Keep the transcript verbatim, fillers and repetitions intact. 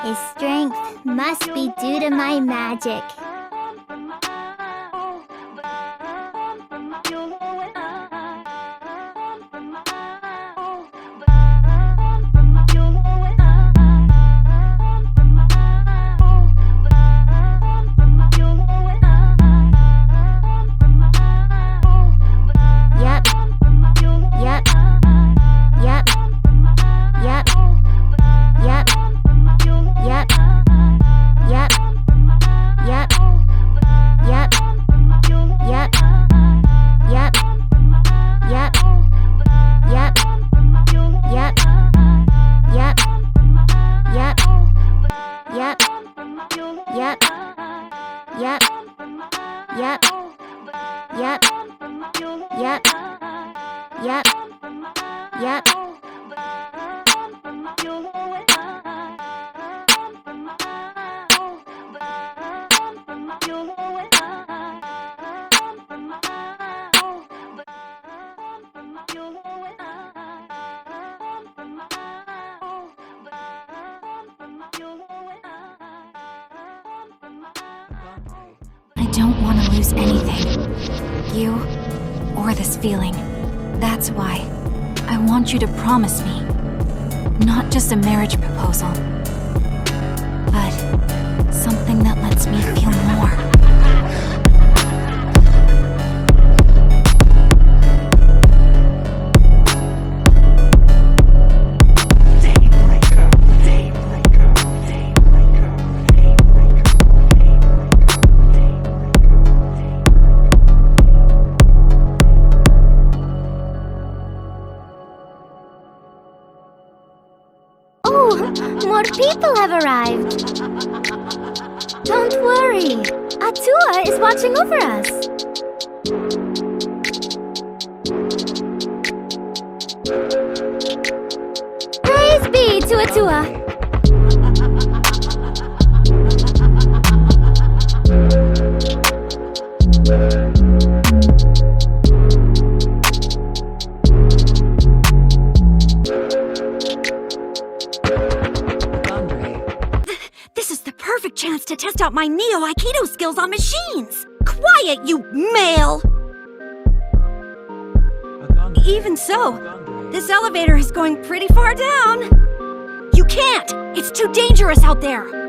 His strength must be due to my magic. I don't want to lose anything. You, or this feeling. That's why I want you to promise me. Not just a marriage proposal, but something that lets me feel more. More people have arrived. Don't worry. Atua is watching over us. Praise be to Atua. Chance to test out my Neo Aikido skills on machines! Quiet, you male! Even so, this elevator is going pretty far down. You can't! It's too dangerous out there!